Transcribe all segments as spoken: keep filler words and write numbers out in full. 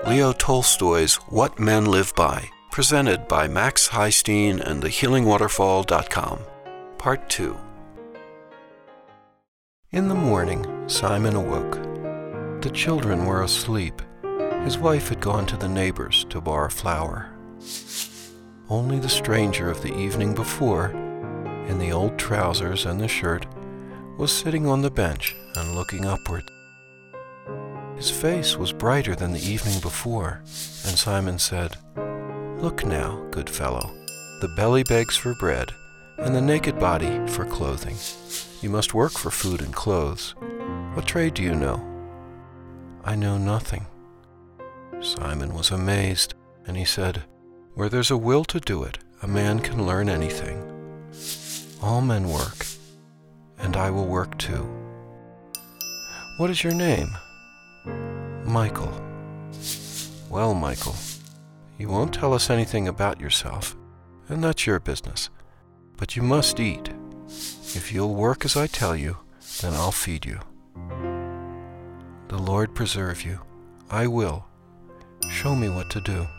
Leo Tolstoy's What Men Live By, presented by Max Heistein and the healing waterfall dot com. Part two. In the morning, Simon awoke. The children were asleep. His wife had gone to the neighbors to borrow flour. Only the stranger of the evening before, in the old trousers and the shirt, was sitting on the bench and looking upward. His face was brighter than the evening before, and Simon said, "Look now, good fellow, the belly begs for bread, and the naked body for clothing. You must work for food and clothes. What trade do you know?" "I know nothing." Simon was amazed, and he said, "Where there's a will to do it, a man can learn anything. All men work, and I will work too." "What is your name?" "Michael." "Well, Michael, you won't tell us anything about yourself, and that's your business, but you must eat. If you'll work as I tell you, then I'll feed you." "The Lord preserve you. I will. Show me what to do."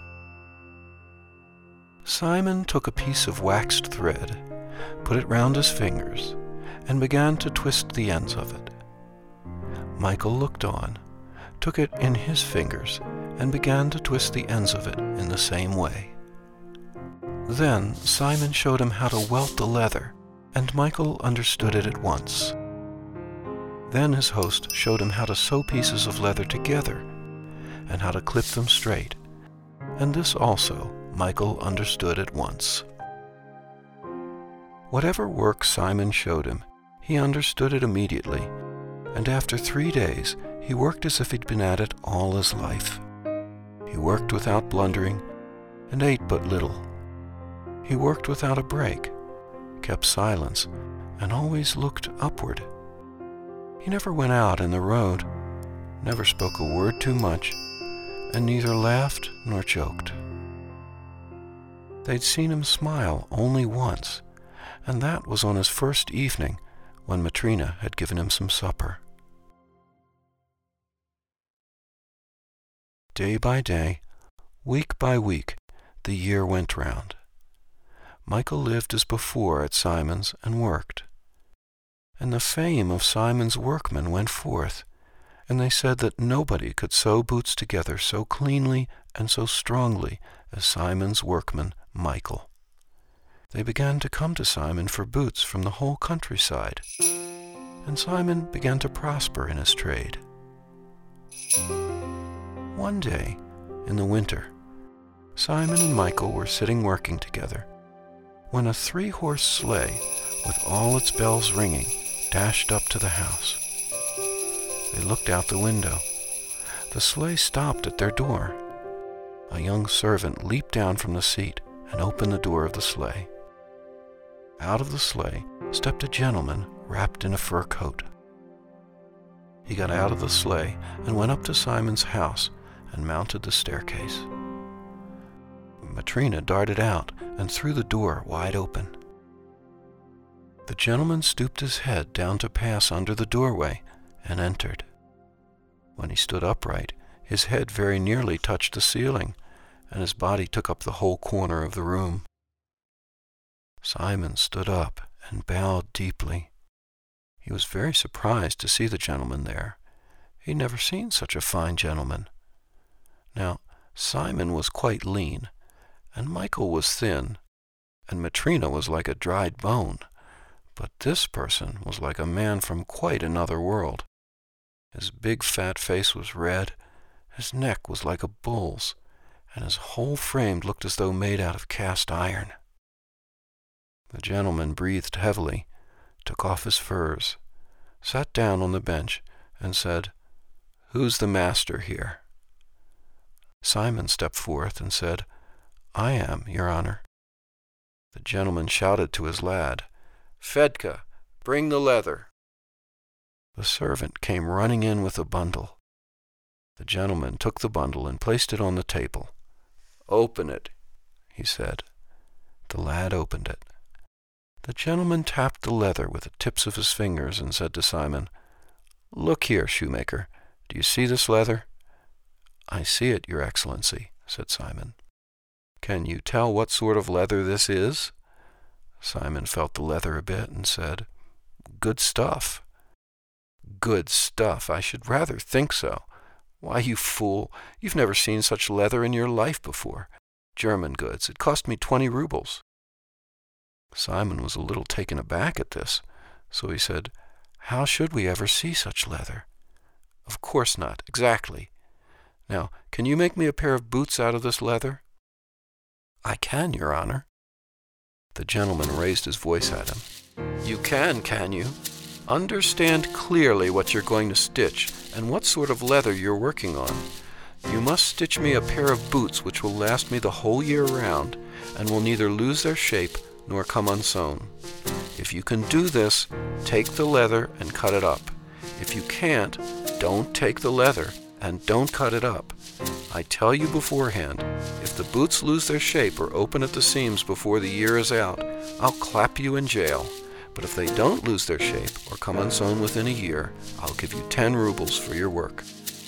Simon took a piece of waxed thread, put it round his fingers, and began to twist the ends of it. Michael looked on, took it in his fingers, and began to twist the ends of it in the same way. Then Simon showed him how to welt the leather, and Michael understood it at once. Then his host showed him how to sew pieces of leather together, and how to clip them straight, and this also Michael understood at once. Whatever work Simon showed him, he understood it immediately, and after three days he worked as if he'd been at it all his life. He worked without blundering, and ate but little. He worked without a break, kept silence, and always looked upward. He never went out in the road, never spoke a word too much, and neither laughed nor joked. They'd seen him smile only once, and that was on his first evening when Matrina had given him some supper. Day by day, week by week, the year went round. Michael lived as before at Simon's and worked. And the fame of Simon's workmen went forth, and they said that nobody could sew boots together so cleanly and so strongly as Simon's workman, Michael. They began to come to Simon for boots from the whole countryside, and Simon began to prosper in his trade. One day, in the winter, Simon and Michael were sitting working together, when a three-horse sleigh, with all its bells ringing, dashed up to the house. They looked out the window. The sleigh stopped at their door. A young servant leaped down from the seat and opened the door of the sleigh. Out of the sleigh stepped a gentleman wrapped in a fur coat. He got out of the sleigh and went up to Simon's house and mounted the staircase. Matrina darted out and threw the door wide open. The gentleman stooped his head down to pass under the doorway and entered. When he stood upright, his head very nearly touched the ceiling, and his body took up the whole corner of the room. Simon stood up and bowed deeply. He was very surprised to see the gentleman there. He'd never seen such a fine gentleman. Now, Simon was quite lean, and Michael was thin, and Matrina was like a dried bone, but this person was like a man from quite another world. His big fat face was red, his neck was like a bull's, and his whole frame looked as though made out of cast iron. The gentleman breathed heavily, took off his furs, sat down on the bench, and said, "Who's the master here?" Simon stepped forth and said, "I am, Your Honor." The gentleman shouted to his lad, "Fedka, bring the leather." The servant came running in with a bundle. The gentleman took the bundle and placed it on the table. "Open it," he said. The lad opened it. The gentleman tapped the leather with the tips of his fingers and said to Simon, "Look here, shoemaker, do you see this leather?" "I see it, Your Excellency," said Simon. "Can you tell what sort of leather this is?" Simon felt the leather a bit and said, "Good stuff." "Good stuff! I should rather think so. Why, you fool, you've never seen such leather in your life before. German goods. It cost me twenty rubles." Simon was a little taken aback at this, so he said, "How should we ever see such leather?" "Of course not, exactly. Now, can you make me a pair of boots out of this leather?" "I can, Your Honor." The gentleman raised his voice at him. "You can, can you? Understand clearly what you're going to stitch and what sort of leather you're working on. You must stitch me a pair of boots which will last me the whole year round and will neither lose their shape nor come unsewn. If you can do this, take the leather and cut it up. If you can't, don't take the leather and don't cut it up. I tell you beforehand, if the boots lose their shape or open at the seams before the year is out, I'll clap you in jail. But if they don't lose their shape or come unsewn within a year, I'll give you ten rubles for your work."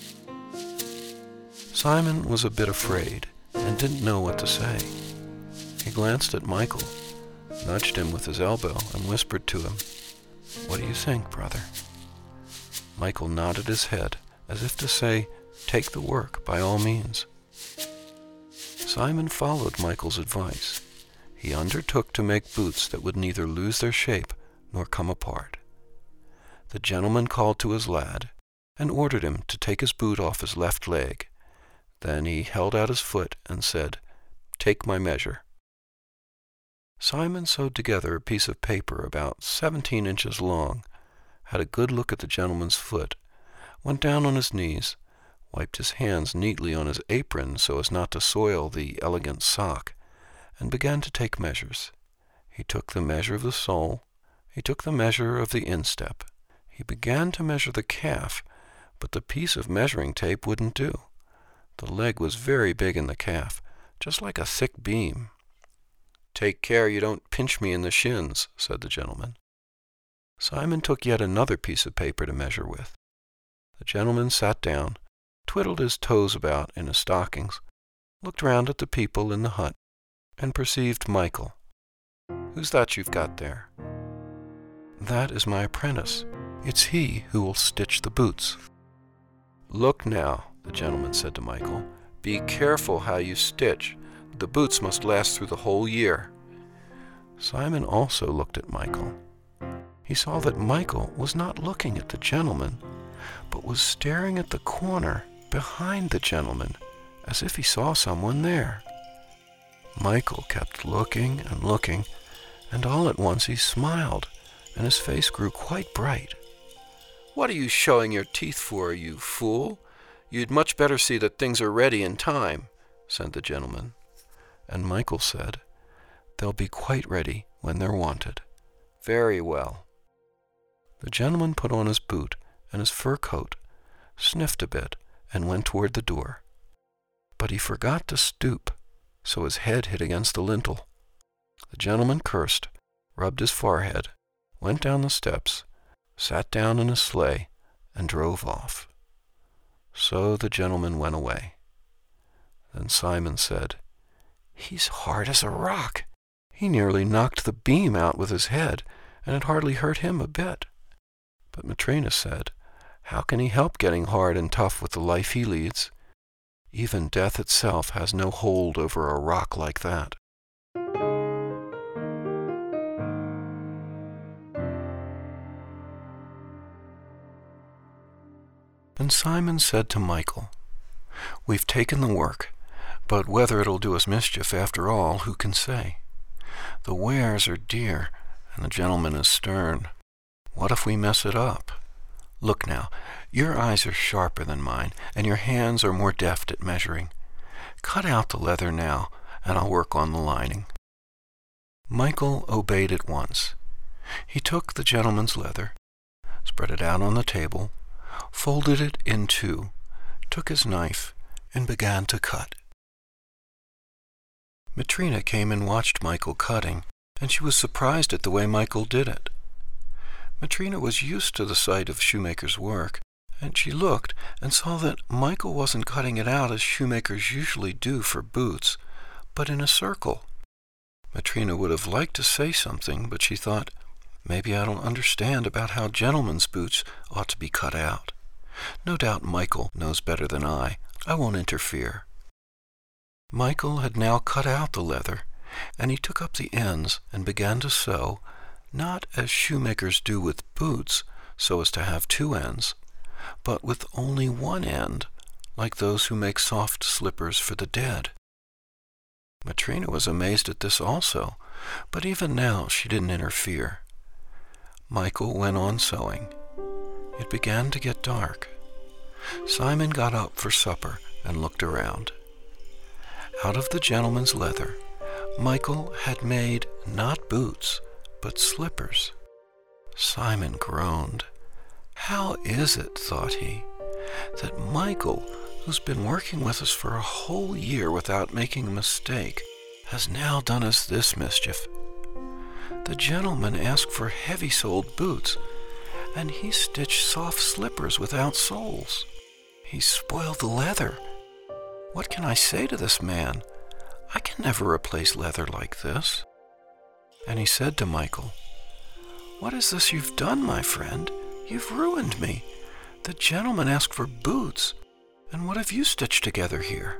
Simon was a bit afraid and didn't know what to say. He glanced at Michael, nudged him with his elbow, and whispered to him, "What do you think, brother?" Michael nodded his head, as if to say, "Take the work, by all means." Simon followed Michael's advice. He undertook to make boots that would neither lose their shape nor come apart. The gentleman called to his lad and ordered him to take his boot off his left leg. Then he held out his foot and said, "Take my measure." Simon sewed together a piece of paper about seventeen inches long, had a good look at the gentleman's foot, went down on his knees, wiped his hands neatly on his apron so as not to soil the elegant sock, and began to take measures. He took the measure of the sole. He took the measure of the instep. He began to measure the calf, but the piece of measuring tape wouldn't do. The leg was very big in the calf, just like a thick beam. "Take care you don't pinch me in the shins," said the gentleman. Simon took yet another piece of paper to measure with. The gentleman sat down, twiddled his toes about in his stockings, looked round at the people in the hut, and perceived Michael. "Who's that you've got there?" "That is my apprentice. It's he who will stitch the boots." "Look now," the gentleman said to Michael, "be careful how you stitch. The boots must last through the whole year." Simon also looked at Michael. He saw that Michael was not looking at the gentleman, but was staring at the corner behind the gentleman, as if he saw someone there. Michael kept looking and looking, and all at once he smiled, and his face grew quite bright. "What are you showing your teeth for, you fool? You'd much better see that things are ready in time," said the gentleman. And Michael said, "They'll be quite ready when they're wanted." "Very well." The gentleman put on his boot and his fur coat, sniffed a bit, and went toward the door. But he forgot to stoop, so his head hit against the lintel. The gentleman cursed, rubbed his forehead, went down the steps, sat down in his sleigh, and drove off. So the gentleman went away. Then Simon said, "He's hard as a rock. He nearly knocked the beam out with his head, and it hardly hurt him a bit." But Matrena said, "How can he help getting hard and tough with the life he leads? Even death itself has no hold over a rock like that." And Simon said to Michael, "We've taken the work, but whether it'll do us mischief after all, who can say? The wares are dear, and the gentleman is stern. What if we mess it up? Look now, your eyes are sharper than mine, and your hands are more deft at measuring. Cut out the leather now, and I'll work on the lining." Michael obeyed at once. He took the gentleman's leather, spread it out on the table, folded it in two, took his knife, and began to cut. Matrena came and watched Michael cutting, and she was surprised at the way Michael did it. Matrena was used to the sight of shoemaker's work, And she looked and saw that Michael wasn't cutting it out as shoemakers usually do for boots, but in a circle. Matrena would have liked to say something, but she thought, maybe I don't understand about how gentlemen's boots ought to be cut out. No doubt Michael knows better than I. I won't interfere. Michael had now cut out the leather, and he took up the ends and began to sew, not as shoemakers do with boots, so as to have two ends, but with only one end, like those who make soft slippers for the dead. Matrena was amazed at this also, but even now she didn't interfere. Michael went on sewing. It began to get dark. Simon got up for supper and looked around. Out of the gentleman's leather, Michael had made not boots, but slippers. Simon groaned. How is it, thought he, that Michael, who's been working with us for a whole year without making a mistake, has now done us this mischief? The gentleman asked for heavy-soled boots, and he stitched soft slippers without soles. He spoiled the leather. What can I say to this man? I can never replace leather like this. And he said to Michael, What is this you've done, my friend? You've ruined me. The gentleman asked for boots, and what have you stitched together here?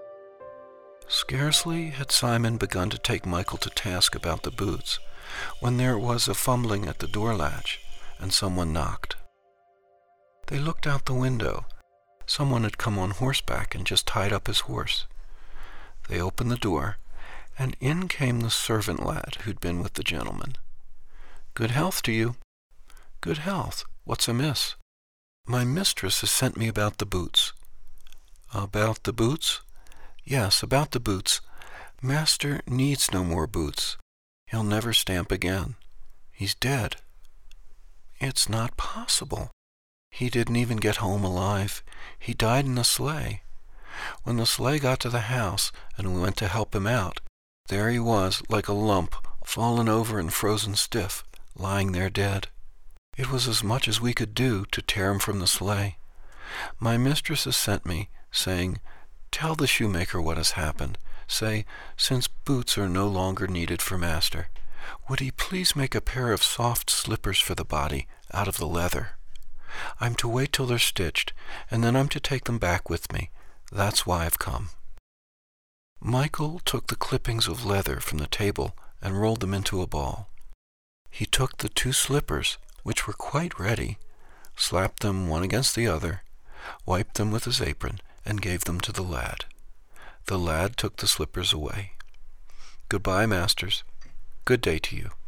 Scarcely had Simon begun to take Michael to task about the boots, when there was a fumbling at the door latch, and someone knocked. They looked out the window. Someone had come on horseback and just tied up his horse. They opened the door, and in came the servant lad who'd been with the gentleman. Good health to you. Good health. What's amiss? My mistress has sent me about the boots. About the boots? Yes, about the boots. Master needs no more boots. He'll never stamp again. He's dead. It's not possible. He didn't even get home alive. He died in a sleigh. When the sleigh got to the house and we went to help him out, there he was, like a lump, fallen over and frozen stiff, lying there dead. It was as much as we could do to tear him from the sleigh. My mistress has sent me, saying, Tell the shoemaker what has happened. Say, since boots are no longer needed for master, would he please make a pair of soft slippers for the body out of the leather? I'm to wait till they're stitched, and then I'm to take them back with me. That's why I've come. Michael took the clippings of leather from the table and rolled them into a ball. He took the two slippers, which were quite ready, slapped them one against the other, wiped them with his apron, and gave them to the lad. The lad took the slippers away. Goodbye, masters. Good day to you.